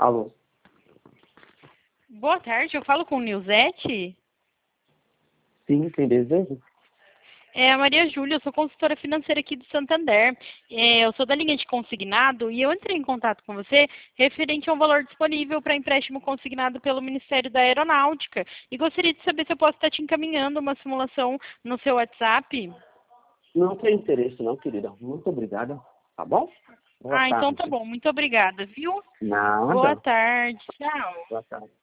Alô? Boa tarde, eu falo com o Nilzete. Sim, tem desejo? É a Maria Júlia, eu sou consultora financeira aqui do Santander. Eu sou da linha de consignado e eu entrei em contato com você referente a um valor disponível para empréstimo consignado pelo Ministério da Aeronáutica. E gostaria de saber se eu posso estar te encaminhando uma simulação no seu WhatsApp. Não tem interesse não, querida. Muito obrigada. Tá bom? Boa Ah, então tá tarde. bom. Muito obrigada, viu? Boa Nada. tarde. Tchau. Boa tarde.